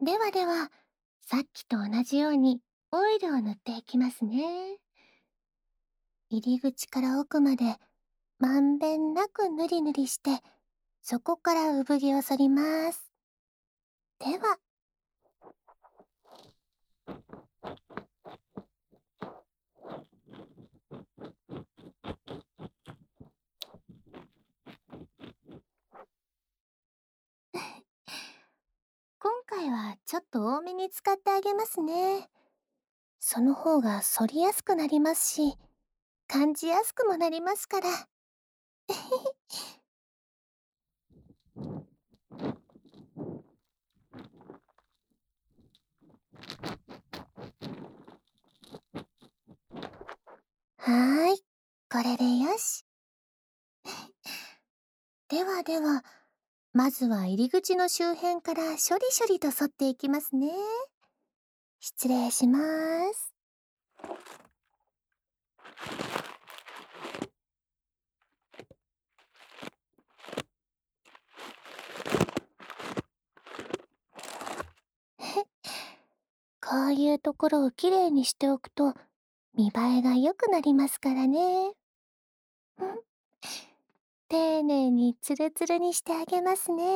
ではでは、さっきと同じようにオイルを塗っていきますね。入り口から奥までまんべんなくぬりぬりして、そこから産毛を剃ります。では、今回はちょっと多めに使ってあげますね。その方が剃りやすくなりますし、感じやすくもなりますから。はーい、これでよし。ではでは、まずは入り口の周辺からショリショリと剃っていきますね。失礼します。こういうところをきれいにしておくと見栄えが良くなりますからね。丁寧にツルツルにしてあげますね。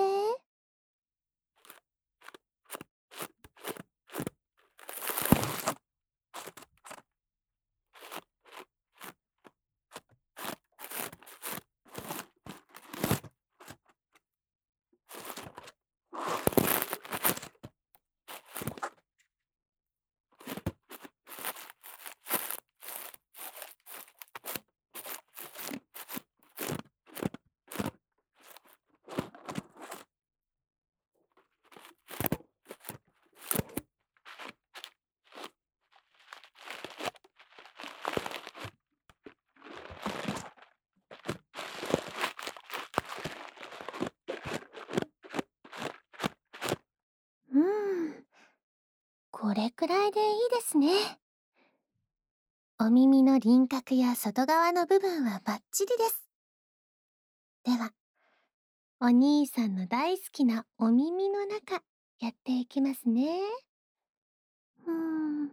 これくらいでいいですね。お耳の輪郭や外側の部分はバッチリです。では、お兄さんの大好きなお耳の中、やっていきますね。うーん。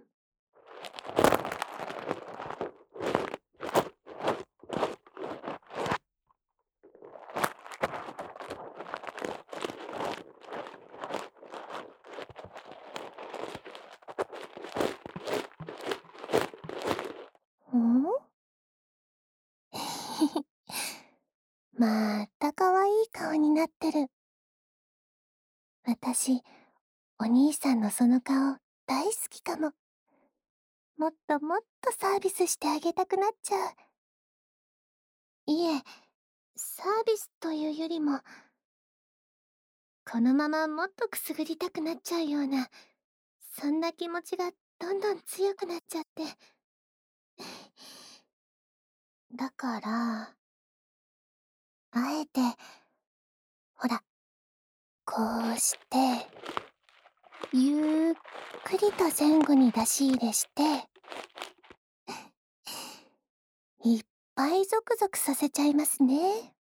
んまた可愛い顔になってる。私、お兄さんのその顔大好きかも。もっともっとサービスしてあげたくなっちゃう。いえ、サービスというよりも、このままもっとくすぐりたくなっちゃうような、そんな気持ちがどんどん強くなっちゃって。だから、あえて、ほら、こうして、ゆっくりと前後に出し入れして、いっぱいゾクゾクさせちゃいますね。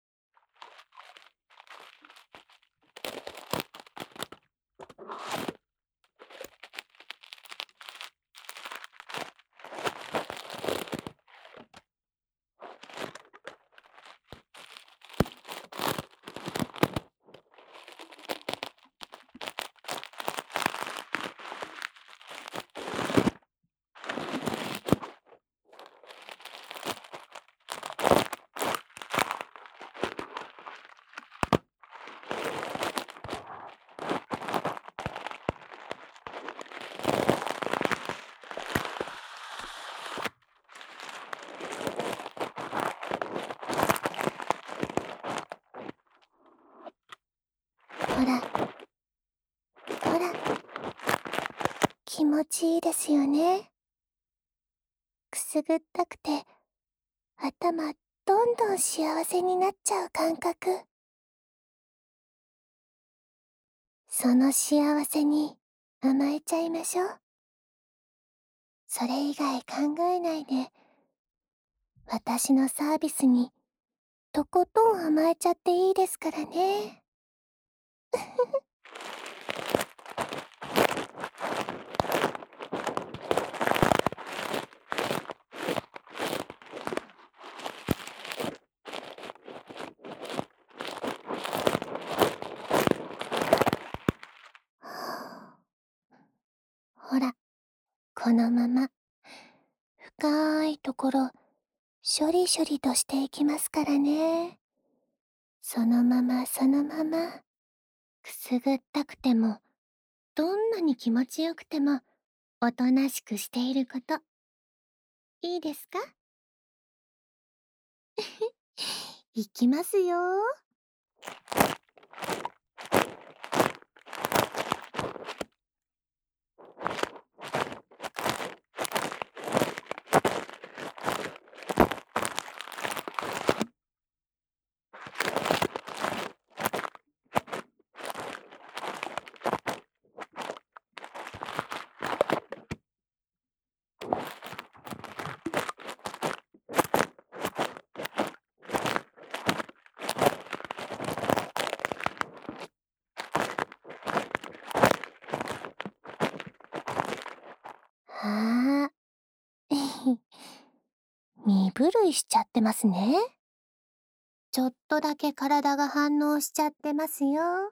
ほら、ほら、気持ちいいですよね。くすぐったくて、頭どんどん幸せになっちゃう感覚。その幸せに甘えちゃいましょう。それ以外考えないで、私のサービスにとことん甘えちゃっていいですからね。 このまま、深いところ、ショリショリとしていきますからね。そのままそのまま、くすぐったくても、どんなに気持ちよくても、おとなしくしていること、いいですか？いきますよ。はあ。身震いしちゃってますね。ちょっとだけ体が反応しちゃってますよ。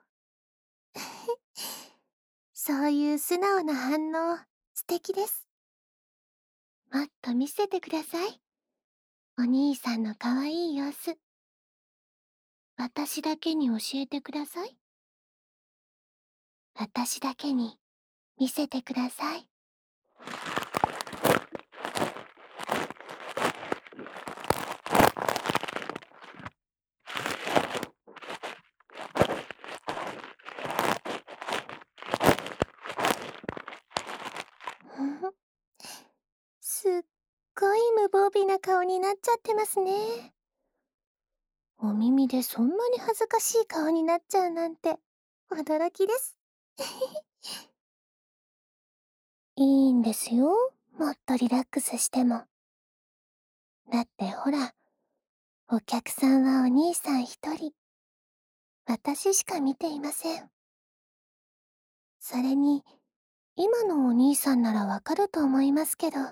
そういう素直な反応、素敵です。もっと見せてください。お兄さんの可愛い様子。私だけに教えてください。私だけに見せてください。すっごい無防備な顔になっちゃってますね。お耳でそんなに恥ずかしい顔になっちゃうなんて驚きです。いいんですよ、もっとリラックスしても。だってほら、お客さんはお兄さん一人。私しか見ていません。それに、今のお兄さんならわかると思いますけど、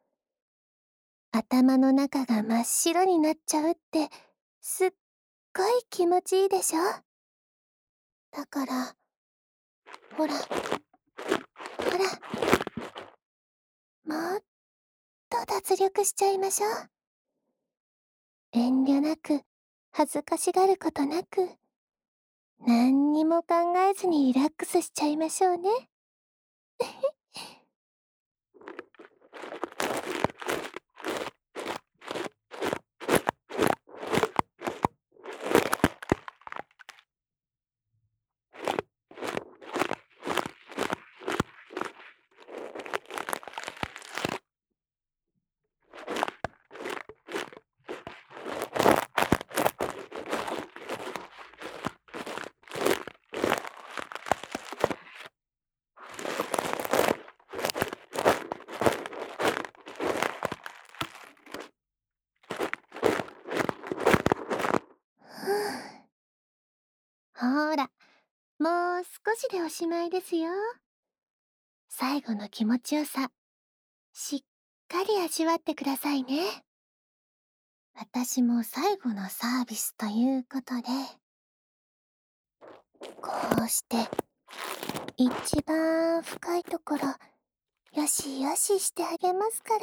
頭の中が真っ白になっちゃうってすっごい気持ちいいでしょ。だから、ほら、ほら、もっと脱力しちゃいましょう。遠慮なく、恥ずかしがることなく、何にも考えずにリラックスしちゃいましょうね。ほーら、もう少しでおしまいですよ。最後の気持ちよさ、しっかり味わってくださいね。私も最後のサービスということで、こうして一番深いところ、よしよししてあげますから。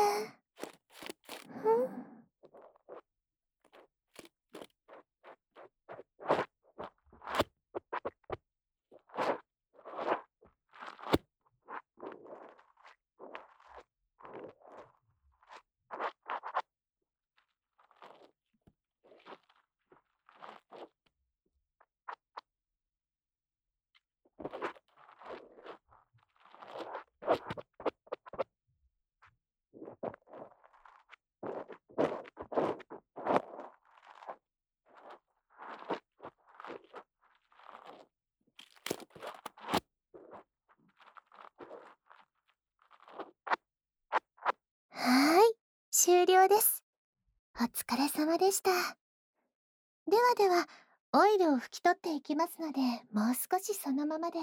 はーい、終了です。お疲れ様でした。ではでは、オイルを拭き取っていきますので、もう少しそのままで。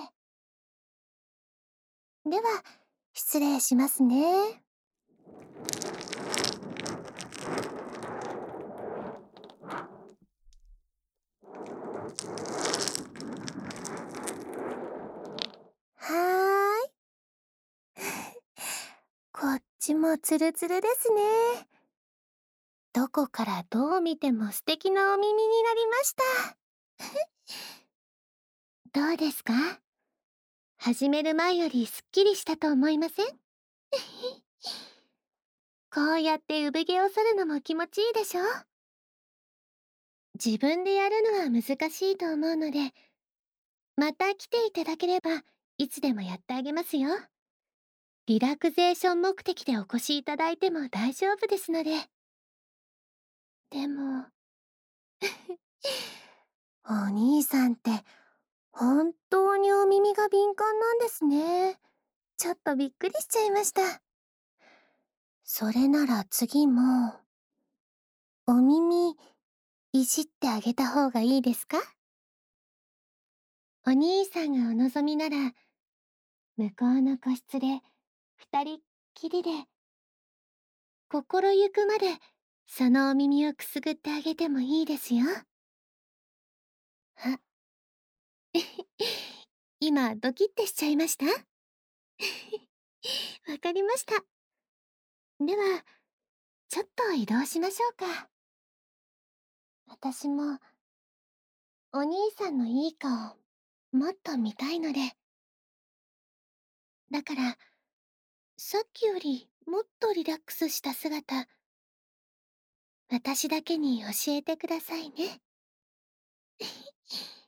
では、失礼しますね。はーい。こちもツルツルですね。どこからどう見ても素敵なお耳になりました。どうですか？始める前よりすっきりしたと思いません？こうやって産毛を剃るのも気持ちいいでしょ？自分でやるのは難しいと思うので、また来ていただければいつでもやってあげますよ。リラクゼーション目的でお越しいただいても大丈夫ですので。でも、お兄さんって本当にお耳が敏感なんですね。ちょっとびっくりしちゃいました。それなら次も、お耳、いじってあげた方がいいですか？お兄さんがお望みなら、向こうの個室で二人っきりで、心ゆくまでそのお耳をくすぐってあげてもいいですよ。あ、今ドキッてしちゃいました？わかりました。では、ちょっと移動しましょうか。私もお兄さんのいい顔、もっと見たいので。だから、さっきよりもっとリラックスした姿、私だけに教えてくださいね。